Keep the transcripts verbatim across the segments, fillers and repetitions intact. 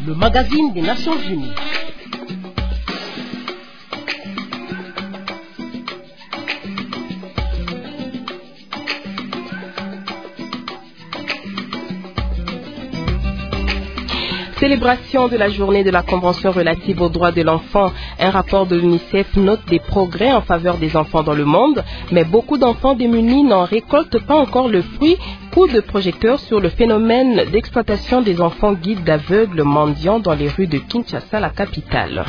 le magazine des Nations Unies. Célébration de la journée de la Convention relative aux droits de l'enfant. Un rapport de l'UNICEF note des progrès en faveur des enfants dans le monde, mais beaucoup d'enfants démunis n'en récoltent pas encore le fruit. Coup de projecteur sur le phénomène d'exploitation des enfants guides d'aveugles mendiants dans les rues de Kinshasa, la capitale.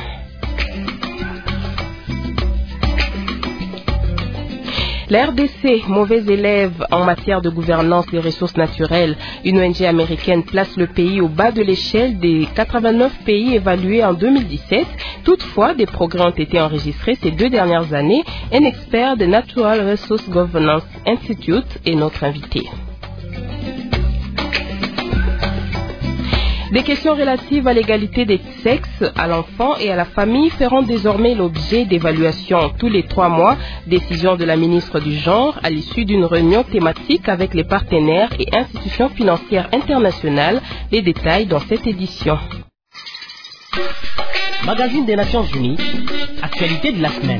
La R D C, mauvais élève en matière de gouvernance des ressources naturelles. Une O N G américaine place le pays au bas de l'échelle des quatre-vingt-neuf pays évalués en deux mille dix-sept. Toutefois, des progrès ont été enregistrés ces deux dernières années. Un expert de Natural Resource Governance Institute est notre invité. Des questions relatives à l'égalité des sexes, à l'enfant et à la famille feront désormais l'objet d'évaluations tous les trois mois. Décision de la ministre du Genre à l'issue d'une réunion thématique avec les partenaires et institutions financières internationales. Les détails dans cette édition. Magazine des Nations Unies, actualité de la semaine.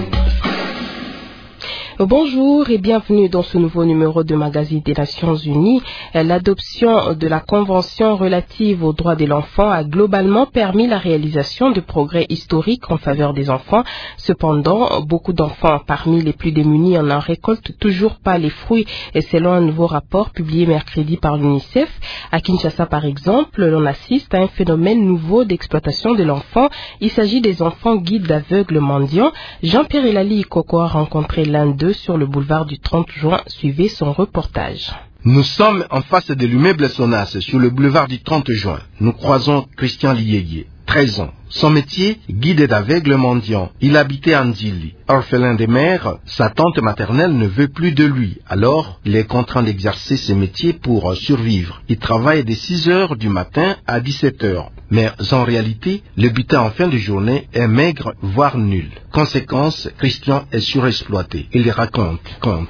Bonjour et bienvenue dans ce nouveau numéro de Magazine des Nations Unies. L'adoption de la Convention relative aux droits de l'enfant a globalement permis la réalisation de progrès historiques en faveur des enfants. Cependant, beaucoup d'enfants parmi les plus démunis n'en récoltent toujours pas les fruits. Et selon un nouveau rapport publié mercredi par l'UNICEF, à Kinshasa par exemple, l'on assiste à un phénomène nouveau d'exploitation de l'enfant. Il s'agit des enfants guides d'aveugles mendiants. Jean-Pierre Elali Coco a rencontré l'un d'eux sur le boulevard du trente juin. Suivez son reportage. Nous sommes en face de l'immeuble Sonas sur le boulevard du trente juin. Nous croisons Christian Liégué, treize ans. Son métier, guide d'aveugles mendiants. Il habitait à Ndili. Orphelin de mère, sa tante maternelle ne veut plus de lui. Alors, il est contraint d'exercer ce métier pour survivre. Il travaille de six heures du matin à dix-sept heures. Mais en réalité, le butin en fin de journée est maigre, voire nul. Conséquence, Christian est surexploité. Il raconte. Compte.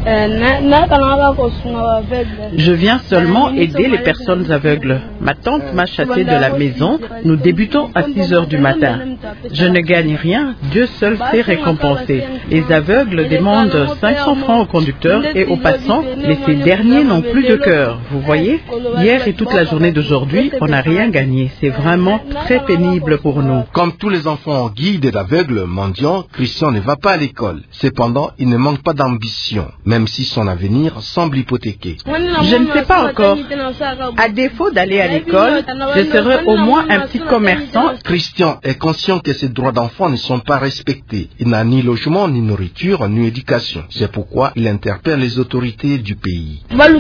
Je viens seulement aider les personnes aveugles. Ma tante m'a chassé de la maison. Nous débutons à six heures du matin. Je ne gagne rien, Dieu seul sait récompenser. Les aveugles demandent cinq cents francs aux conducteurs et aux passants, mais ces derniers n'ont plus de cœur. Vous voyez, hier et toute la journée d'aujourd'hui, on n'a rien gagné. C'est vraiment très pénible pour nous. Comme tous les enfants guides d'aveugles mendiants, Christian ne va pas à l'école. Cependant, il ne manque pas d'ambition, même si son avenir semble hypothéqué. Je ne sais pas encore. À défaut d'aller à l'école, je serai au moins un petit commerçant. Christian est conscient que ses droits d'enfant ne sont pas respectés. Il n'a ni logement, ni nourriture, ni éducation. C'est pourquoi il interpelle les autorités du pays.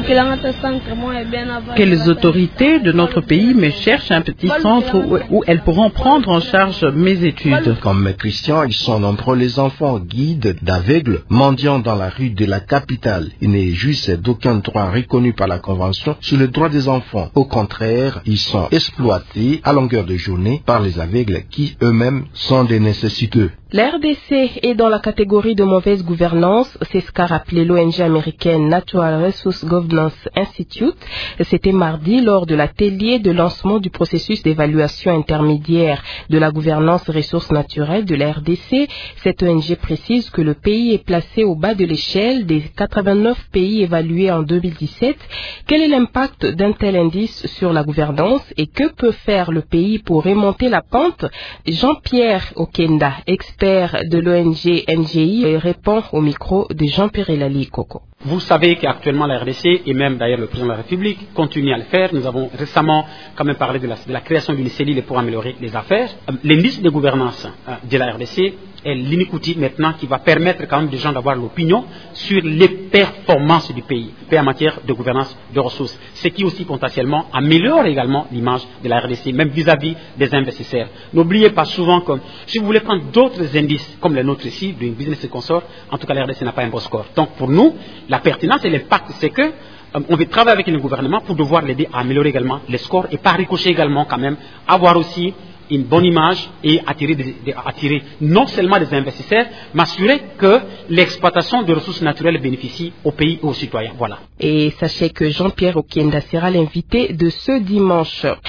Que les autorités de notre pays me cherchent un petit centre où, où elles pourront prendre en charge mes études. Comme Christian, ils sont nombreux les enfants guides d'aveugles mendiants dans la rue de la capitale. Ils ne jouissent d'aucun droit reconnu par la Convention sur le droit des enfants. Au contraire, ils sont exploités à longueur de journée par les aveugles qui eux-mêmes sont des nécessiteux. La R D C est dans la catégorie de mauvaise gouvernance, c'est ce qu'a rappelé l'O N G américaine Natural Resource Governance Institute. C'était mardi lors de l'atelier de lancement du processus d'évaluation intermédiaire de la gouvernance ressources naturelles de la R D C. Cette O N G précise que le pays est placé au bas de l'échelle des quatre-vingt-neuf pays évalués en deux mille dix-sept. Quel est l'impact d'un tel indice sur la gouvernance et que peut faire le pays pour remonter la pente? Jean-Pierre Okenda, expert de l'O N G N G I, répond au micro de Jean-Pierre Elali Coco. Vous savez qu'actuellement la R D C et même d'ailleurs le président de la République continue à le faire. Nous avons récemment quand même parlé de la, de la création d'une cellule pour améliorer les affaires. L'indice de gouvernance de la R D C est l'unique outil maintenant qui va permettre quand même des gens d'avoir l'opinion sur les performances du pays en matière de gouvernance de ressources. Ce qui aussi potentiellement améliore également l'image de la R D C, même vis-à-vis des investisseurs. N'oubliez pas souvent que si vous voulez prendre d'autres indices comme les nôtres ici, du business et consort, en tout cas la R D C n'a pas un bon score. Donc pour nous, la pertinence et l'impact, c'est que euh, on veut travailler avec le gouvernement pour devoir l'aider à améliorer également les scores et par ricochet également quand même avoir aussi une bonne image et attirer, des, des, attirer non seulement des investisseurs, mais assurer que l'exploitation de ressources naturelles bénéficie au pays et aux citoyens. Voilà. Et sachez que Jean-Pierre Okenda sera l'invité de ce dimanche.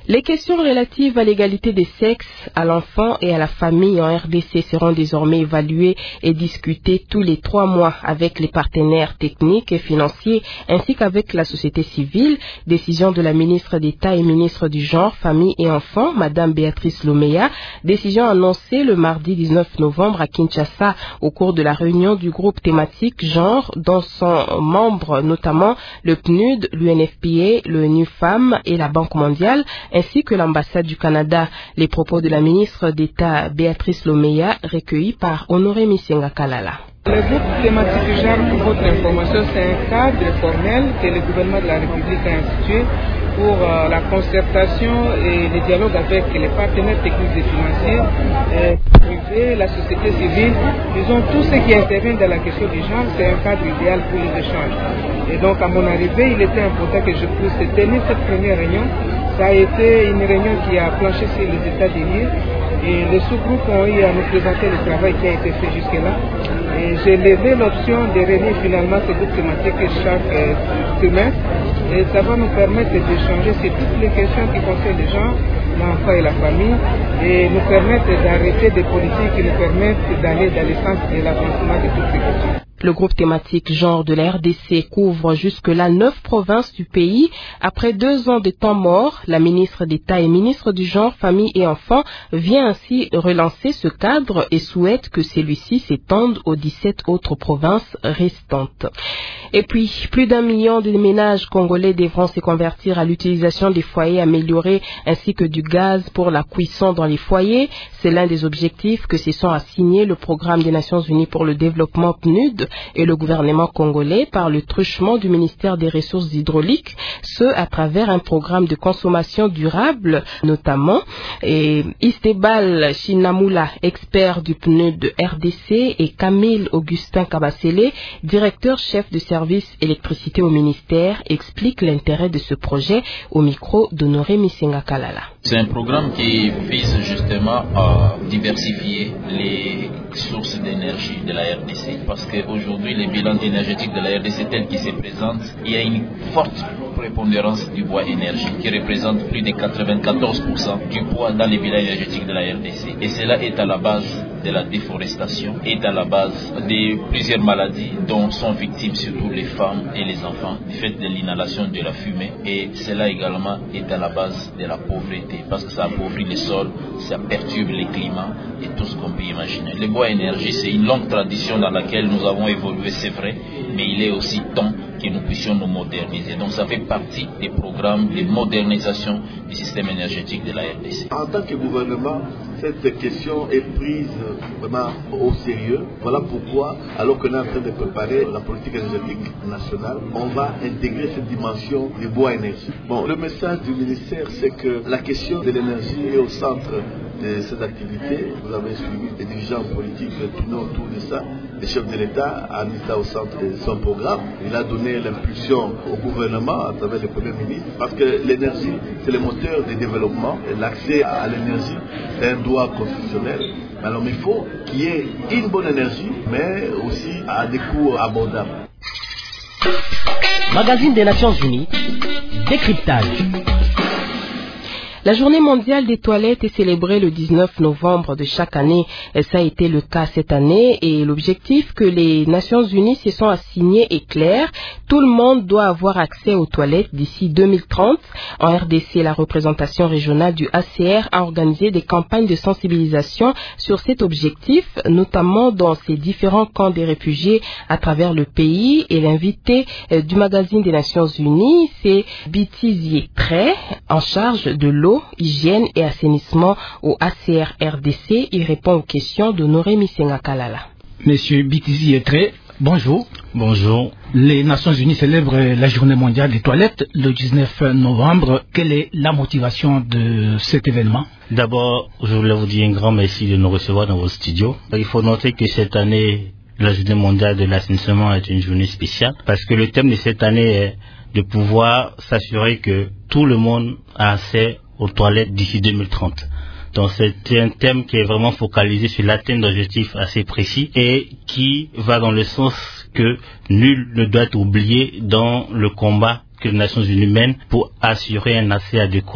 Les questions relatives à l'égalité des sexes, à l'enfant et à la famille en R D C seront désormais évaluées et discutées tous les trois mois avec les partenaires techniques et financiers ainsi qu'avec la société civile. Décision de la ministre d'État et ministre du Genre, Famille et Enfants, Madame Béatrice Loméa. Décision annoncée le mardi dix-neuf novembre à Kinshasa au cours de la réunion du groupe thématique Genre dont sont membres notamment le P N U D, l'U N F P A, l'ONU Femmes et la Banque mondiale, ainsi que l'ambassade du Canada. Les propos de la ministre d'État Béatrice Loméa, recueillis par Honoré Misenga Kalala. Le groupe thématique genre, pour votre information, c'est un cadre formel que le gouvernement de la République a institué pour euh, la concertation et le dialogue avec les partenaires techniques et financiers, euh, privés, la société civile. Disons, tous ceux qui interviennent dans la question du genre, c'est un cadre idéal pour les échanges. Et donc, à mon arrivée, il était important que je puisse tenir cette première réunion. Ça a été une réunion qui a planché sur les états des lieux. Et les sous-groupes ont eu à nous présenter le travail qui a été fait jusque-là. Et j'ai levé l'option de réunir finalement ces groupes thématiques chaque euh, trimestre. Et ça va nous permettre d'échanger sur toutes les questions qui concernent les gens, l'enfant et la famille, et nous permettre d'arrêter des politiques qui nous permettent d'aller dans le sens de l'avancement de toutes ces questions. Le groupe thématique genre de la R D C couvre jusque-là neuf provinces du pays. Après deux ans de temps mort, la ministre d'État et ministre du Genre, Famille et Enfants vient ainsi relancer ce cadre et souhaite que celui-ci s'étende aux dix-sept autres provinces restantes. Et puis, plus d'un million de ménages congolais devront se convertir à l'utilisation des foyers améliorés ainsi que du gaz pour la cuisson dans les foyers. C'est l'un des objectifs que se sont assignés le programme des Nations Unies pour le développement P N U D et le gouvernement congolais par le truchement du ministère des Ressources hydrauliques, ce à travers un programme de consommation durable notamment. Et Istebal Chinamula, expert du P N U D R D C, et Camille Augustin Kabasele, directeur chef de service électricité au ministère, expliquent l'intérêt de ce projet au micro d'Honoré Misenga Kalala. C'est un programme qui vise justement à diversifier les sources d'énergie de la R D C parce qu'aujourd'hui les bilans énergétiques de la R D C tels qu'ils se présentent, il y a une forte prépondérance du bois énergie qui représente plus de quatre-vingt-quatorze pour cent du poids dans les bilans énergétiques de la R D C et cela est à la base de la déforestation, est à la base de plusieurs maladies dont sont victimes surtout les femmes et les enfants du fait de l'inhalation de la fumée et cela également est à la base de la pauvreté parce que ça appauvrit les sols, ça perturbe le climat et tout ce qu'on peut imaginer. Le bois énergie, c'est une longue tradition dans laquelle nous avons évolué, c'est vrai, mais il est aussi temps que nous puissions nous moderniser. Donc ça fait partie des programmes de modernisation du système énergétique de la R D C. En tant que gouvernement, cette question est prise vraiment au sérieux. Voilà pourquoi, alors qu'on est en train de préparer la politique énergétique nationale, on va intégrer cette dimension du bois énergie. Bon, le message du ministère, c'est que la question de l'énergie est au centre de cette activité. Vous avez suivi les dirigeants politiques tournant autour de ça. Le chef de l'État a mis ça au centre de son programme. Il a donné l'impulsion au gouvernement à travers le Premier ministre parce que l'énergie, c'est le moteur du développement. L'accès à l'énergie, c'est un droit constitutionnel. Alors il faut qu'il y ait une bonne énergie, mais aussi à des coûts abordables. Magazine des Nations Unies, décryptage. La journée mondiale des toilettes est célébrée le dix-neuf novembre de chaque année. Ça a été le cas cette année et l'objectif que les Nations Unies se sont assigné est clair. Tout le monde doit avoir accès aux toilettes d'ici deux mille trente. En R D C, la représentation régionale du A C R a organisé des campagnes de sensibilisation sur cet objectif, notamment dans ces différents camps des réfugiés à travers le pays. Et l'invité du magazine des Nations Unies, c'est Bitizier Trey, en charge de l'eau, hygiène et assainissement au A C R R D C. Il répond aux questions d'Honoré Misenga Kalala. Monsieur Bitizier Trey, bonjour. Bonjour. Les Nations Unies célèbrent la journée mondiale des toilettes le dix-neuf novembre. Quelle est la motivation de cet événement? D'abord, je voulais vous dire un grand merci de nous recevoir dans vos studios. Il faut noter que cette année, la journée mondiale de l'assainissement est une journée spéciale parce que le thème de cette année est de pouvoir s'assurer que tout le monde a accès aux toilettes d'ici deux mille trente. Donc c'est un thème qui est vraiment focalisé sur l'atteinte d'objectifs assez précis et qui va dans le sens que nul ne doit être oublié dans le combat que les Nations Unies mènent pour assurer un accès adéquat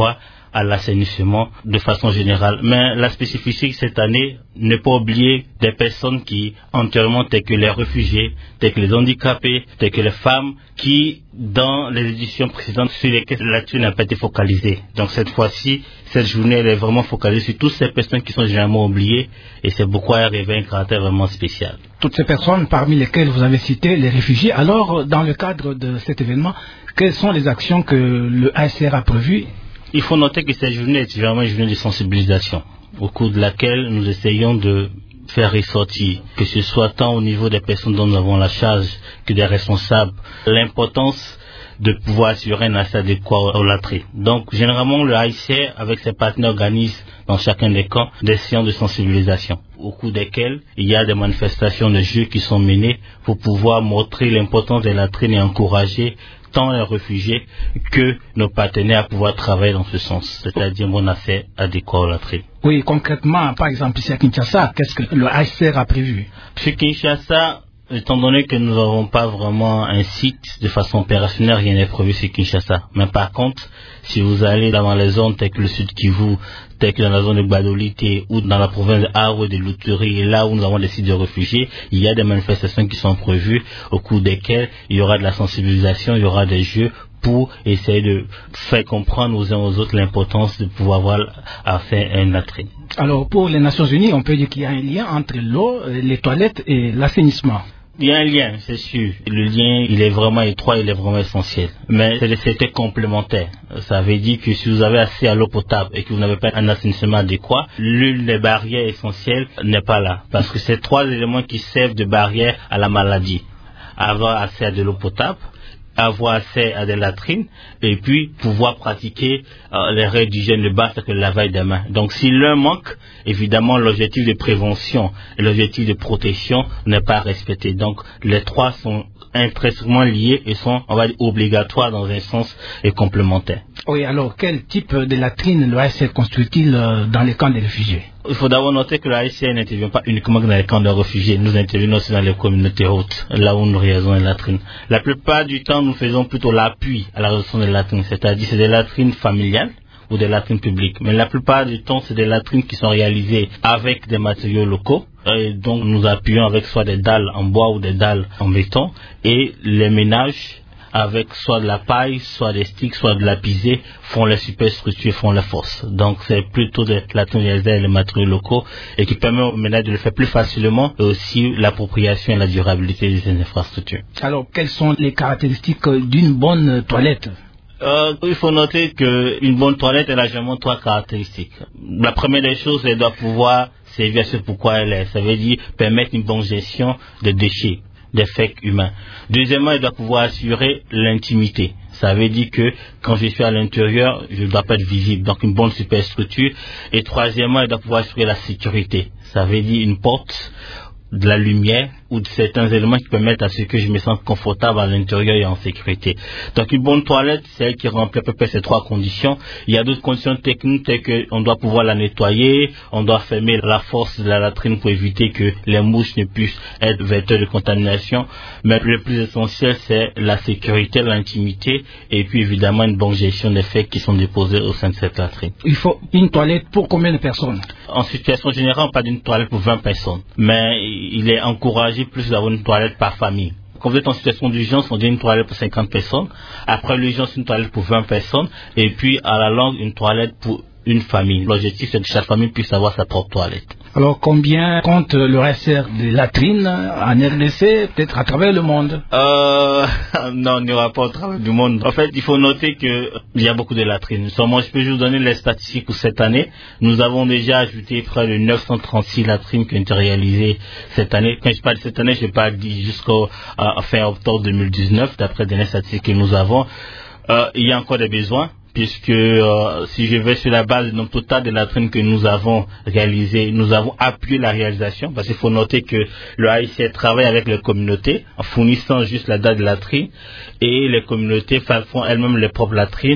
à l'assainissement de façon générale. Mais la spécificité cette année, ne pas oublier des personnes qui, entièrement, telles que les réfugiés, telles que les handicapés, telles que les femmes, qui, dans les éditions précédentes, sur lesquelles là-dessus n'a pas été focalisée. Donc cette fois-ci, cette journée, elle est vraiment focalisée sur toutes ces personnes qui sont généralement oubliées, et c'est pourquoi elle revêt un caractère vraiment spécial. Toutes ces personnes, parmi lesquelles vous avez cité les réfugiés, alors, dans le cadre de cet événement, quelles sont les actions que le A S R a prévues? Il faut noter que cette journée est vraiment une journée de sensibilisation, au cours de laquelle nous essayons de faire ressortir, que ce soit tant au niveau des personnes dont nous avons la charge que des responsables, l'importance de pouvoir assurer un accès adéquat aux latrines. Donc, généralement, le A S R, avec ses partenaires, organise dans chacun des camps des séances de sensibilisation, au cours desquelles il y a des manifestations de jeux qui sont menées pour pouvoir montrer l'importance des latrines et encourager tant les réfugiés que nos partenaires à pouvoir travailler dans ce sens, c'est-à-dire mon accès adéquat aux latrines. Oui, concrètement, par exemple, ici à Kinshasa, qu'est-ce que le A S R a prévu? Chez Kinshasa, étant donné que nous n'avons pas vraiment un site de façon opérationnelle, rien n'est prévu sur Kinshasa. Mais par contre, si vous allez dans les zones telles que le Sud Kivu, telles que dans la zone de Gbadolité ou dans la province de Aru et de Luturi, et là où nous avons des sites de réfugiés, il y a des manifestations qui sont prévues au cours desquelles il y aura de la sensibilisation, il y aura des jeux pour essayer de faire comprendre aux uns aux autres l'importance de pouvoir avoir affaire à une latrine. Alors, pour les Nations Unies, on peut dire qu'il y a un lien entre l'eau, les toilettes et l'assainissement. Il y a un lien, c'est sûr. Le lien, il est vraiment étroit, il est vraiment essentiel. Mais c'était complémentaire. Ça veut dire que si vous avez accès à l'eau potable et que vous n'avez pas un assainissement adéquat, l'une des barrières essentielles n'est pas là. Parce que c'est trois éléments qui servent de barrière à la maladie. Avoir accès à de l'eau potable, avoir accès à des latrines et puis pouvoir pratiquer euh, les règles d'hygiène de base que le lavage des mains. Donc si l'un manque, évidemment l'objectif de prévention et l'objectif de protection n'est pas respecté. Donc les trois sont intrinsèquement liés et sont, on va dire, obligatoires dans un sens et complémentaires. Oui, alors quel type de latrine le A S R construit-il euh, dans les camps des réfugiés? Il faut d'abord noter que le A S R n'intervient pas uniquement dans les camps de réfugiés, nous intervenons aussi dans les communautés hautes, là où nous réalisons les latrines. La plupart du temps, nous faisons plutôt l'appui à la réalisation des latrines, c'est-à-dire c'est des latrines familiales ou des latrines publiques. Mais la plupart du temps, c'est des latrines qui sont réalisées avec des matériaux locaux. Et donc, nous appuyons avec soit des dalles en bois ou des dalles en béton. Et les ménages, avec soit de la paille, soit des sticks, soit de la pisée, font les superstructures, font les forces. Donc, c'est plutôt des latrines réalisées avec les matériaux locaux et qui permet aux ménages de le faire plus facilement et aussi l'appropriation et la durabilité de ces infrastructures. Alors, quelles sont les caractéristiques d'une bonne toilette? Euh, il faut noter qu'une bonne toilette, elle a généralement trois caractéristiques. La première des choses, elle doit pouvoir servir à ce pourquoi elle est. Ça veut dire permettre une bonne gestion des déchets, des faits humains. Deuxièmement, elle doit pouvoir assurer l'intimité. Ça veut dire que quand je suis à l'intérieur, je ne dois pas être visible. Donc une bonne superstructure. Et troisièmement, elle doit pouvoir assurer la sécurité. Ça veut dire une porte, de la lumière ou de certains éléments qui permettent à ce que je me sente confortable à l'intérieur et en sécurité. Donc une bonne toilette, c'est elle qui remplit à peu près ces trois conditions. Il y a d'autres conditions techniques telles qu'on doit pouvoir la nettoyer, on doit fermer la force de la latrine pour éviter que les mouches ne puissent être vecteurs de contamination. Mais le plus essentiel, c'est la sécurité, l'intimité et puis évidemment une bonne gestion des faits qui sont déposés au sein de cette latrine. Il faut une toilette pour combien de personnes? En situation générale, on parle d'une toilette pour vingt personnes. Mais il est encouragé plus d'avoir une toilette par famille. Quand vous êtes en situation d'urgence, on dit une toilette pour cinquante personnes. Après l'urgence, une toilette pour vingt personnes. Et puis, à la longue, une toilette pour une famille. L'objectif, c'est que chaque famille puisse avoir sa propre toilette. Alors, combien compte le R S R des latrines en R D C, peut-être à travers le monde? Euh, non, il n'y aura pas au travers du monde. En fait, il faut noter qu'il y a beaucoup de latrines. Seulement, je peux juste vous donner les statistiques pour cette année. Nous avons déjà ajouté près de neuf cent trente-six latrines qui ont été réalisées cette année. Quand je parle de cette année, je parle jusqu'au euh, fin octobre deux mille dix-neuf, d'après les dernières statistiques que nous avons. Euh, il y a encore des besoins. Puisque euh, si je vais sur la base du nombre total de latrines que nous avons réalisées, nous avons appuyé la réalisation, parce qu'il faut noter que le A S R travaille avec les communautés en fournissant juste la date de latrine et les communautés font elles-mêmes les propres latrines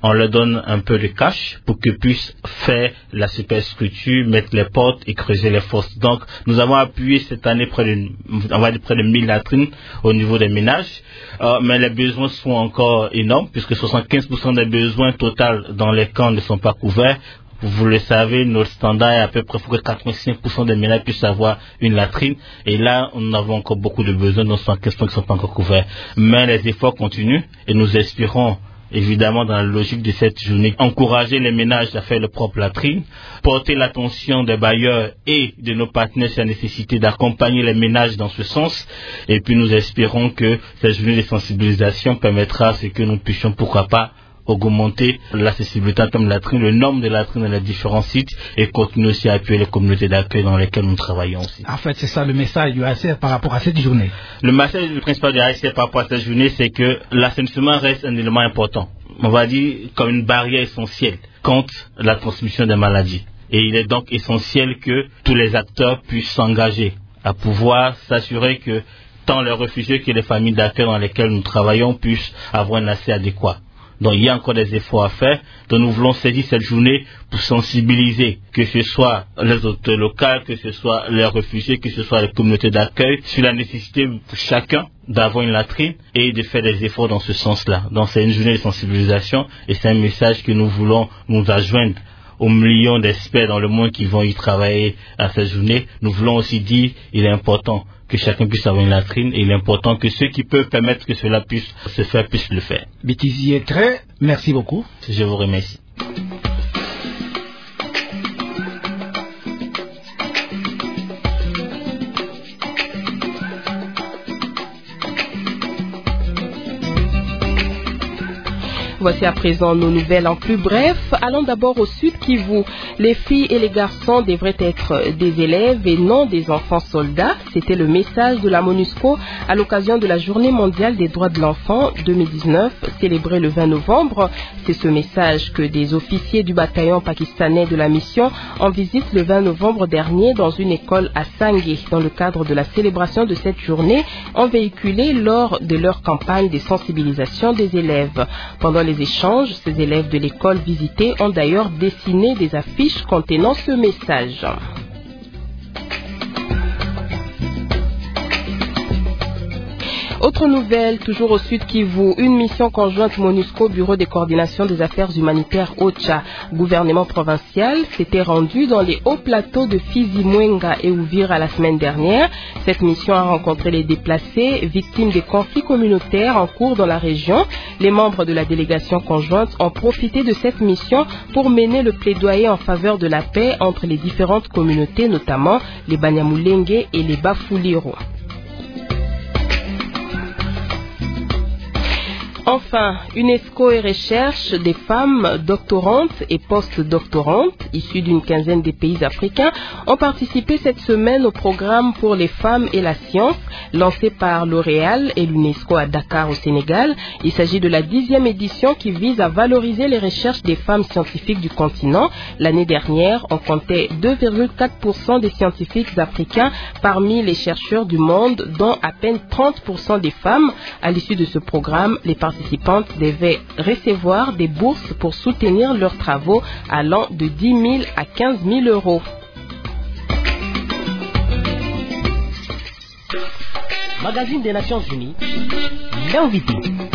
on leur donne un peu de cash pour qu'ils puissent faire la superstructure, mettre les portes et creuser les fosses. Donc, nous avons appuyé cette année près de, on va dire près de mille latrines au niveau des ménages, euh, mais les besoins sont encore énormes puisque soixante-quinze pour cent des besoins total dans les camps ne sont pas couverts. Vous le savez, notre standard est à peu près pour que quatre-vingt-cinq pour cent des ménages puissent avoir une latrine. Et là, nous avons encore beaucoup de besoins, donc soixante-quinze pour cent qui ne sont pas encore couverts. Mais les efforts continuent et nous espérons, évidemment, dans la logique de cette journée, encourager les ménages à faire leur propre latrine, porter l'attention des bailleurs et de nos partenaires sur la nécessité d'accompagner les ménages dans ce sens. Et puis nous espérons que cette journée de sensibilisation permettra à ce que nous puissions, pourquoi pas, augmenter l'accessibilité en termes de latrines, le nombre de latrines dans les différents sites et continuer aussi à appuyer les communautés d'accueil dans lesquelles nous travaillons aussi. En fait, c'est ça le message du A S R par rapport à cette journée. Le message principal du A S R par rapport à cette journée, c'est que l'assainissement reste un élément important. On va dire comme une barrière essentielle contre la transmission des maladies. Et il est donc essentiel que tous les acteurs puissent s'engager à pouvoir s'assurer que tant les réfugiés que les familles d'accueil dans lesquelles nous travaillons puissent avoir un accès adéquat. Donc il y a encore des efforts à faire. Donc nous voulons saisir cette journée pour sensibiliser, que ce soit les autorités locales, que ce soit les réfugiés, que ce soit les communautés d'accueil, sur la nécessité pour chacun d'avoir une latrine et de faire des efforts dans ce sens-là. Donc c'est une journée de sensibilisation et c'est un message que nous voulons nous adjoindre aux millions d'experts dans le monde qui vont y travailler à cette journée. Nous voulons aussi dire qu'il est important que chacun puisse avoir une latrine et il est important que ceux qui peuvent permettre que cela puisse se faire puissent le faire. Bitizier Très, merci beaucoup. Je vous remercie. Voici à présent nos nouvelles en plus bref. Allons d'abord au Sud Kivu. Les filles et les garçons devraient être des élèves et non des enfants soldats. C'était le message de la MONUSCO à l'occasion de la Journée mondiale des droits de l'enfant deux mille dix-neuf, célébrée le vingt novembre. C'est ce message que des officiers du bataillon pakistanais de la mission en visite le vingt novembre dernier dans une école à Sangé, dans le cadre de la célébration de cette journée, ont véhiculé lors de leur campagne de sensibilisation des élèves. Pendant les échanges, ces élèves de l'école visitée ont d'ailleurs dessiné des affiches contenant ce message. Autre nouvelle, toujours au Sud Kivu, une mission conjointe MONUSCO, Bureau de coordination des affaires humanitaires OCHA, gouvernement provincial, s'était rendue dans les hauts plateaux de Fizi, Mwenga et Uvira la semaine dernière. Cette mission a rencontré les déplacés, victimes des conflits communautaires en cours dans la région. Les membres de la délégation conjointe ont profité de cette mission pour mener le plaidoyer en faveur de la paix entre les différentes communautés, notamment les Banyamulenge et les Bafuliro. Enfin, UNESCO et recherche des femmes doctorantes et post-doctorantes issues d'une quinzaine de pays africains ont participé cette semaine au programme pour les femmes et la science lancé par L'Oréal et l'UNESCO à Dakar au Sénégal. Il s'agit de la dixième édition qui vise à valoriser les recherches des femmes scientifiques du continent. L'année dernière, on comptait deux virgule quatre pour cent des scientifiques africains parmi les chercheurs du monde, dont à peine trente pour cent des femmes. À l'issue de ce programme, les participantes devaient recevoir des bourses pour soutenir leurs travaux allant de dix mille à quinze mille euros. Magazine des Nations Unies, l'invité.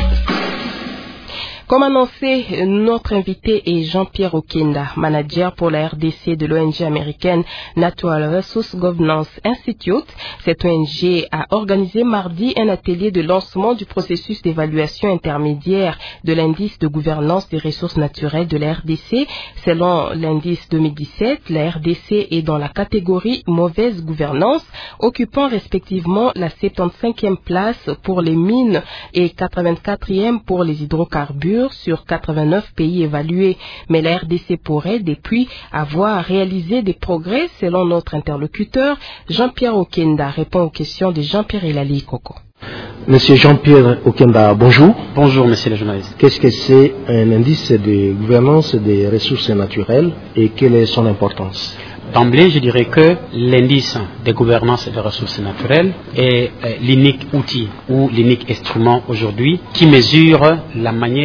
Comme annoncé, notre invité est Jean-Pierre Okenda, manager pour la R D C de l'O N G américaine Natural Resource Governance Institute. Cette O N G a organisé mardi un atelier de lancement du processus d'évaluation intermédiaire de l'indice de gouvernance des ressources naturelles de la R D C. Selon l'indice deux mille dix-sept, la R D C est dans la catégorie mauvaise gouvernance, occupant respectivement la soixante-quinzième place pour les mines et quatre-vingt-quatrième pour les hydrocarbures sur quatre-vingt-neuf pays évalués. Mais la R D C pourrait depuis avoir réalisé des progrès selon notre interlocuteur. Jean-Pierre Okenda répond aux questions de Jean-Pierre Elali Koko. Monsieur Jean-Pierre Okenda, bonjour. Bonjour, monsieur le journaliste. Qu'est-ce que c'est un indice de gouvernance des ressources naturelles et quelle est son importance? D'emblée, je dirais que l'indice de gouvernance des ressources naturelles est l'unique outil ou l'unique instrument aujourd'hui qui mesure la manière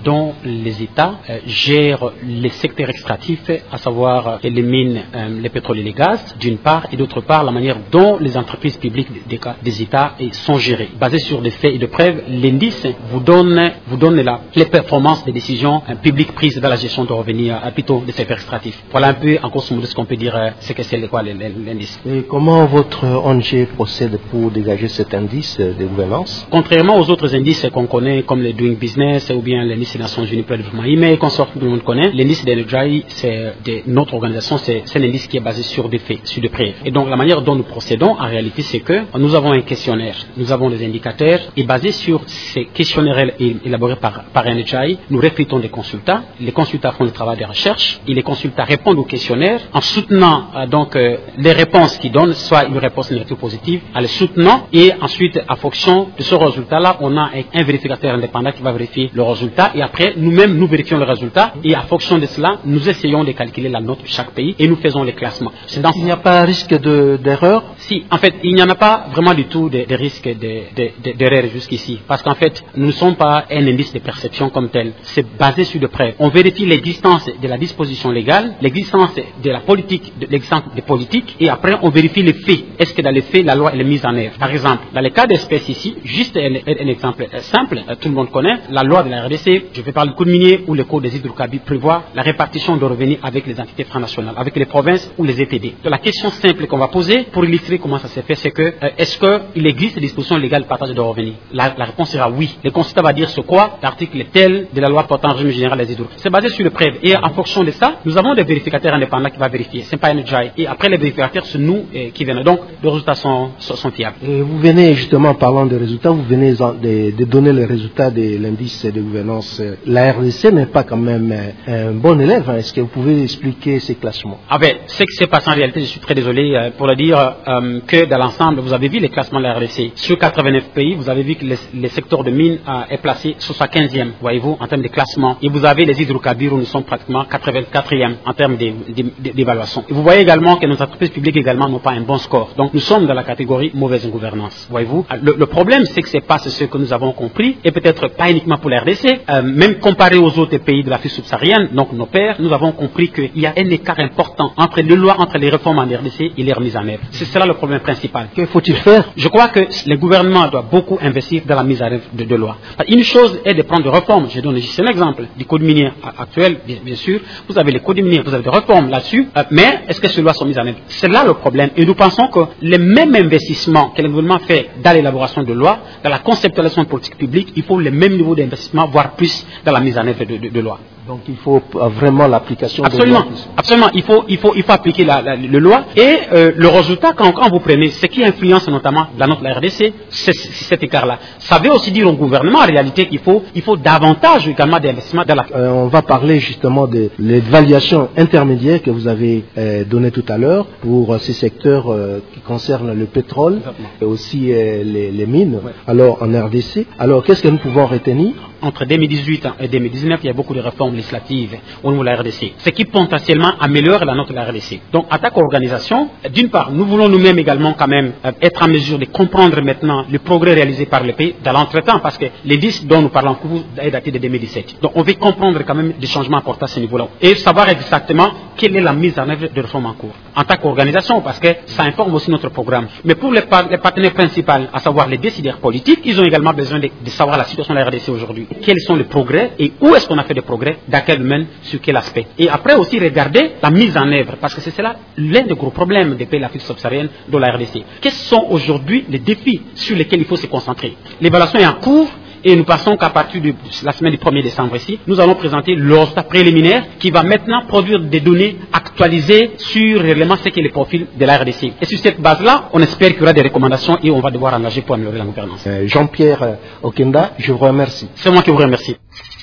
dont les États euh, gèrent les secteurs extractifs, à savoir euh, les mines, euh, les pétroles et les gaz, d'une part, et d'autre part, la manière dont les entreprises publiques des, des États sont gérées. Basé sur des faits et de preuves, l'indice vous donne, vous donne la, les performances des décisions euh, publiques prises dans la gestion de revenus, euh, plutôt des secteurs extractifs. Voilà un peu, en grosso modo, ce qu'on peut dire, euh, c'est que c'est quoi l'indice. Et comment votre O N G procède pour dégager cet indice de gouvernance? Contrairement aux autres indices qu'on connaît, comme le Doing Business ou bien l'indice des Nations Unies pour le développement, mais qu'on sort, tout le monde connaît, l'indice de N J I, c'est de notre organisation, c'est un indice qui est basé sur des faits, sur des preuves. Et donc la manière dont nous procédons, en réalité, c'est que nous avons un questionnaire, nous avons des indicateurs, et basé sur ces questionnaires élaborés par, par N J I, nous recrutons des consultants, les consultants font le travail de recherche, et les consultants répondent au questionnaire en soutenant euh, donc euh, les réponses qu'ils donnent, soit une réponse négative ou positive, en les soutenant, et ensuite, à fonction de ce résultat-là, on a un, un vérificateur indépendant qui va vérifier le résultat, et après, nous-mêmes, nous vérifions le résultat, et à fonction de cela, nous essayons de calculer la note de chaque pays, et nous faisons les classements. Dans... Il n'y a pas risque d'erreur? Si, en fait, il n'y en a pas vraiment du tout de, de risque d'erreur jusqu'ici, parce qu'en fait, nous ne sommes pas un indice de perception comme tel, c'est basé sur des preuves. On vérifie l'existence de la disposition légale, l'existence de la politique, de l'existence des politiques, et après, on vérifie les faits. Est-ce que dans les faits, la loi elle est mise en œuvre? Par exemple, dans le cas d'espèces ici, juste un, un exemple simple, tout le monde connaît, la loi de la R D C, je vais parler du code minier ou le code des hydrocarbures prévoit la répartition de revenus avec les entités transnationales, avec les provinces ou les E T D. Donc, la question simple qu'on va poser pour illustrer comment ça s'est fait, c'est que euh, est-ce qu'il existe des dispositions légales de partage de revenus? la, la réponse sera oui. Le consultant va dire c'est quoi l'article tel de la loi portant régime général des hydrocarbures. C'est basé sur le preuve. Et en fonction de ça, nous avons des vérificateurs indépendants qui vont vérifier. C'est pas N J I. Et après les vérificateurs, c'est nous euh, qui viennent. Donc, les résultats sont, sont, sont fiables. Et vous venez justement, parlant des résultats, vous venez de, de donner les résultats de l'indice de gouvernance. La R D C n'est pas quand même un bon élève. Hein. Est-ce que vous pouvez expliquer ces classements? Ah ben, ce qui s'est passé en réalité, je suis très désolé euh, pour le dire, euh, que dans l'ensemble, vous avez vu les classements de la R D C. Sur quatre-vingt-neuf pays, vous avez vu que le secteur de mine euh, est placé sur sa quinzième, voyez-vous, en termes de classement. Et vous avez les hydrocarbures où nous sommes pratiquement quatre-vingt-quatrième en termes d'évaluation. Et vous voyez également que nos entreprises publiques également n'ont pas un bon score. Donc nous sommes dans la catégorie mauvaise gouvernance, voyez-vous. Le, le problème, c'est que c'est pas ce que nous avons compris, et peut-être pas uniquement pour la R D C, euh, même comparé aux autres pays de l'Afrique subsaharienne, donc nos pairs, nous avons compris qu'il y a un écart important entre les lois, entre les réformes en R D C et les remises en œuvre. C'est cela le problème principal. Que faut-il faire? Je crois que le gouvernement doit beaucoup investir dans la mise en œuvre de, de lois. Une chose est de prendre des réformes. Je donne juste un exemple du code minier actuel, bien, bien sûr. Vous avez les codes miniers, vous avez des réformes là-dessus, euh, mais est-ce que ces lois sont mises en œuvre? C'est là le problème. Et nous pensons que les mêmes investissements que le gouvernement fait dans l'élaboration de lois, dans la conceptualisation de politique publique, il faut le même niveau d'investissement, voire plus, dans la mise en œuvre de, de, de lois. Donc il faut vraiment l'application de absolument, absolument. Il faut, il faut, il faut appliquer la, la, la loi. Et euh, le résultat, quand, quand vous prenez, ce qui influence notamment la note de la R D C, c'est cet écart-là. Ça veut aussi dire au gouvernement, en réalité, qu'il faut, il faut davantage également d'investissement dans la. Euh, on va parler justement de l'évaluation intermédiaire que vous avez euh, donnée tout à l'heure pour euh, ces secteurs euh, qui concernent le pétrole Exactement. Et aussi euh, les, les mines. Ouais. Alors en R D C. Alors qu'est-ce que nous pouvons retenir? Entre deux mille dix-huit et deux mille dix-neuf, il y a beaucoup de réformes législatives au niveau de la R D C, ce qui potentiellement améliore la note de la R D C. Donc, en tant qu'organisation, d'une part, nous voulons nous-mêmes également quand même euh, être en mesure de comprendre maintenant le progrès réalisé par le pays dans l'entretemps, parce que l'indice dont nous parlons est daté de deux mille dix-sept. Donc, on veut comprendre quand même des changements importants à ce niveau-là et savoir exactement quelle est la mise en œuvre de réformes en cours. En tant qu'organisation, parce que ça informe aussi notre programme. Mais pour les, par les partenaires principaux, à savoir les décideurs politiques, ils ont également besoin de, de savoir la situation de la R D C aujourd'hui. Quels sont les progrès et où est-ce qu'on a fait des progrès, dans quel domaine, sur quel aspect. Et après aussi regarder la mise en œuvre, parce que c'est cela l'un des gros problèmes des pays de l'Afrique subsaharienne de la R D C. Quels sont aujourd'hui les défis sur lesquels il faut se concentrer? L'évaluation est en cours. Et nous passons qu'à partir de la semaine du premier décembre ici, nous allons présenter le résultat préliminaire qui va maintenant produire des données actualisées sur réellement ce qu'est le profil de la R D C. Et sur cette base-là, on espère qu'il y aura des recommandations et on va devoir engager pour améliorer la gouvernance. Euh, Jean-Pierre Okenda, je vous remercie. C'est moi qui vous remercie.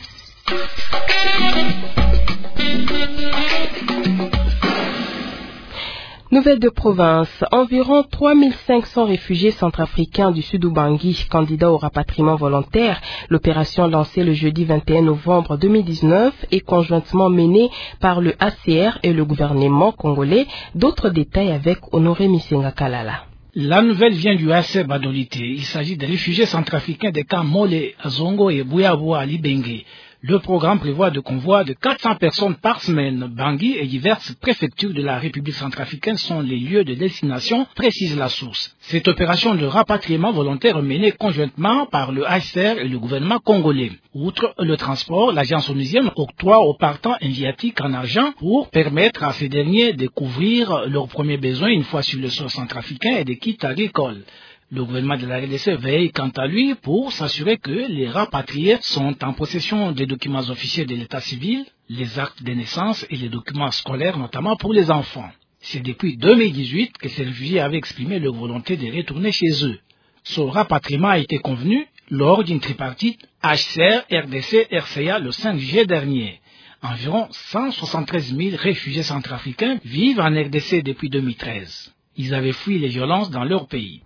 Nouvelle de province, environ trois mille cinq cents réfugiés centrafricains du Sud-Ubangui, candidats au rapatriement volontaire. L'opération lancée le jeudi vingt et un novembre deux mille dix-neuf est conjointement menée par le H C R et le gouvernement congolais. D'autres détails avec Honoré Misenga Kalala. La nouvelle vient du H C R Badolité. Il s'agit des réfugiés centrafricains des camps Mole, Zongo et Bouyaboua à Libengé. Le programme prévoit de convois de quatre cents personnes par semaine. Bangui et diverses préfectures de la République centrafricaine sont les lieux de destination, précise la source. Cette opération de rapatriement volontaire menée conjointement par le H C R et le gouvernement congolais. Outre le transport, l'agence onusienne octroie aux partants un viatique en argent pour permettre à ces derniers de couvrir leurs premiers besoins une fois sur le sol centrafricain et des kits agricoles. Le gouvernement de la R D C veille quant à lui pour s'assurer que les rapatriés sont en possession des documents officiels de l'état civil, les actes de naissance et les documents scolaires, notamment pour les enfants. C'est depuis deux mille dix-huit que ces réfugiés avaient exprimé leur volonté de retourner chez eux. Ce rapatriement a été convenu lors d'une tripartite H C R, R D C, R C A le cinq juillet dernier. Environ cent soixante-treize mille réfugiés centrafricains vivent en R D C depuis deux mille treize. Ils avaient fui les violences dans leur pays.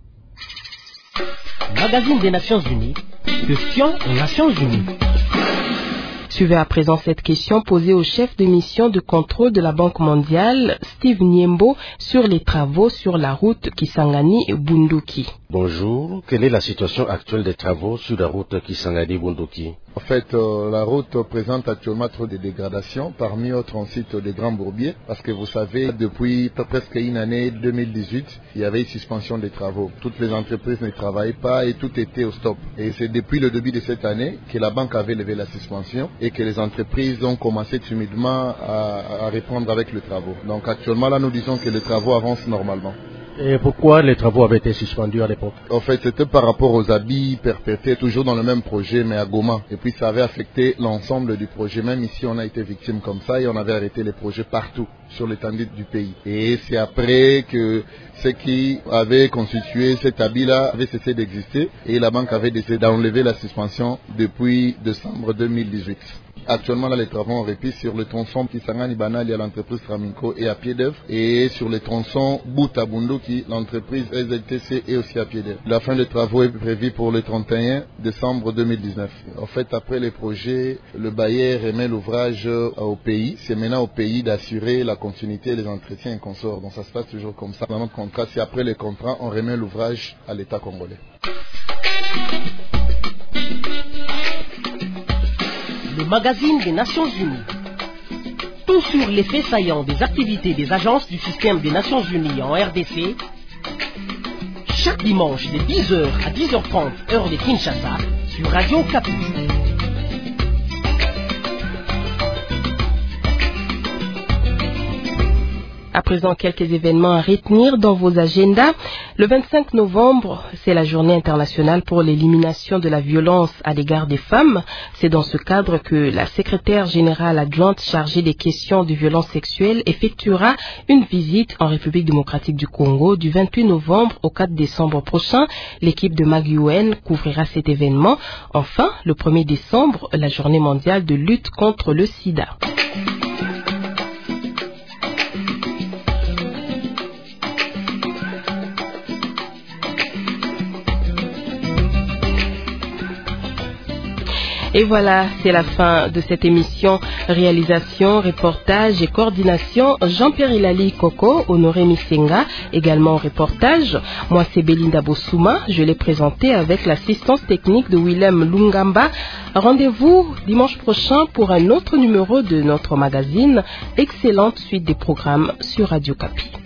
Magazine des Nations Unies, question aux Nations Unies. Suivez à présent cette question posée au chef de mission de contrôle de la Banque mondiale, Steve Niembo, sur les travaux sur la route Kisangani-Bunduki. Bonjour, quelle est la situation actuelle des travaux sur la route Kisangani-Bunduki? En fait, euh, la route présente actuellement trop de dégradations, parmi autres on cite des grands bourbiers, parce que vous savez, depuis presque une année, deux mille dix-huit, il y avait une suspension des travaux. Toutes les entreprises ne travaillaient pas et tout était au stop. Et c'est depuis le début de cette année que la banque avait levé la suspension et que les entreprises ont commencé timidement à, à reprendre avec les travaux. Donc actuellement, là, nous disons que les travaux avancent normalement. Et pourquoi les travaux avaient été suspendus à l'époque? En fait, c'était par rapport aux habits perpétrés, toujours dans le même projet, mais à Goma. Et puis, ça avait affecté l'ensemble du projet. Même ici, on a été victime comme ça et on avait arrêté les projets partout sur l'étendue du pays. Et c'est après que ceux qui avaient constitué cet habit-là avaient cessé d'exister et la banque avait décidé d'enlever la suspension depuis décembre deux mille dix-huit. Actuellement, là, les travaux ont repris sur le tronçon Kisangani-Banali à l'entreprise Traminco et à pied d'œuvre, et sur le tronçon Buta-Bunduki, l'entreprise S L T C est aussi à pied d'œuvre. La fin des travaux est prévue pour le trente et un décembre deux mille dix-neuf. En fait, après les projets, le bailleur remet l'ouvrage au pays. C'est maintenant au pays d'assurer la continuité, les entretiens et consorts. Donc ça se passe toujours comme ça. Dans notre contrat, c'est après les contrats, on remet l'ouvrage à l'État congolais. Le magazine des Nations Unies. Tout sur les faits saillants des activités des agences du système des Nations Unies en R D C. Chaque dimanche de dix heures à dix heures trente, heure de Kinshasa, sur Radio Okapi. À présent, quelques événements à retenir dans vos agendas. Le vingt-cinq novembre, c'est la journée internationale pour l'élimination de la violence à l'égard des femmes. C'est dans ce cadre que la secrétaire générale adjointe chargée des questions de violence sexuelle effectuera une visite en République démocratique du Congo du vingt-huit novembre au quatre décembre prochain. L'équipe de Magui O N couvrira cet événement. Enfin, le premier décembre, la journée mondiale de lutte contre le sida. Et voilà, c'est la fin de cette émission. Réalisation, reportage et coordination, Jean-Pierre Ilali Koko, Honoré Misenga, également au reportage. Moi, c'est Belinda Bossouma. Je l'ai présenté avec l'assistance technique de Willem Lungamba. Rendez-vous dimanche prochain pour un autre numéro de notre magazine. Excellente suite des programmes sur Radio Okapi.